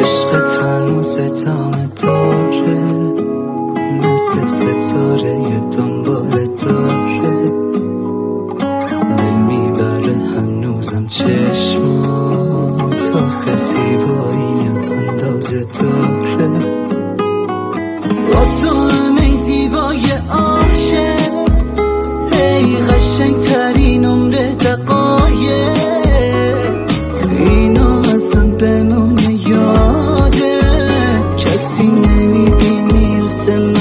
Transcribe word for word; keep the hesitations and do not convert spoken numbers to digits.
عشقت هنوز ادامه داره، مثل ستاره یه دنبال داره، نمیبره هنوزم چشمات، آخه زیباییم اندازه داره. با تو همه زیبای عاشق، ای قشنگ ترین عمر دقایق، اینو اصلا بمونه یاده، کسی نمیبینی مثل من.